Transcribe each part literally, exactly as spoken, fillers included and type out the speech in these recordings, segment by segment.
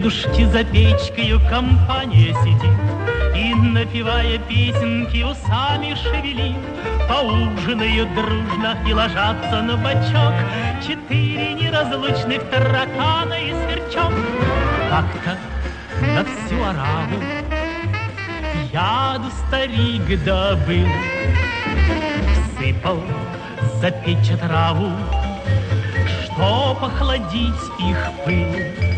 дедушки за печкою компания сидит и, напевая песенки, усами шевелит. Поужинают дружно и ложатся на бочок четыре неразлучных таракана и сверчок. Как-то на всю ораву яду старик добыл, всыпал за печь отраву, чтоб охладить их пыл.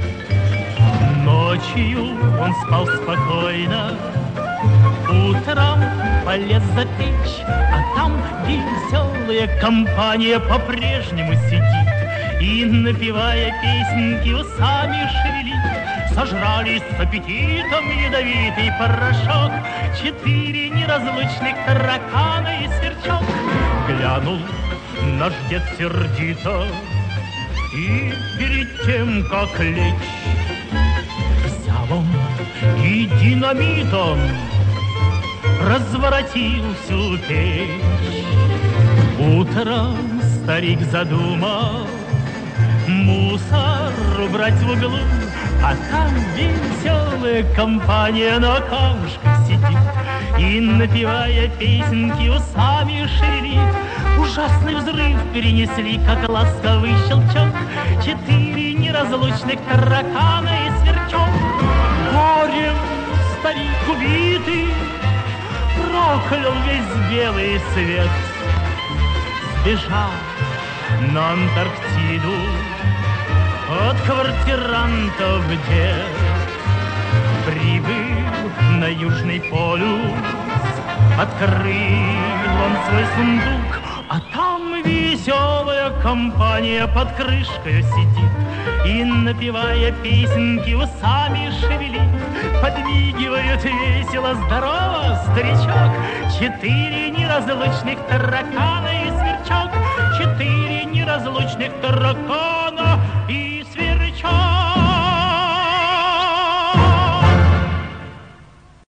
Ночью он спал спокойно, утром полез за печь, а там веселая компания по-прежнему сидит и, напевая песенки, усами шевелит. Сожрали с аппетитом ядовитый порошок четыре неразлучных таракана и сверчок. Глянул наш дед сердито и перед тем, как лечь, взял он и динамитом разворотил всю печь. Утром старик задумал мусор убрать в углу, а там веселая компания на камушках сидит и, напевая песенки, усами шевелит. Ужасный взрыв перенесли, как ласковый щелчок, четыре неразлучных таракана и сверчок. Горем старик убитый проклял весь белый свет, сбежал на Антарктиду от квартирантов дед. Прибыл на Южный полюс, открыл он свой сундук, а там веселая компания под крышкой сидит и, напевая песенки, усами шевелит. Подмигивают весело, здорово, старичок, четыре неразлучных таракана и сверчок, четыре неразлучных таракана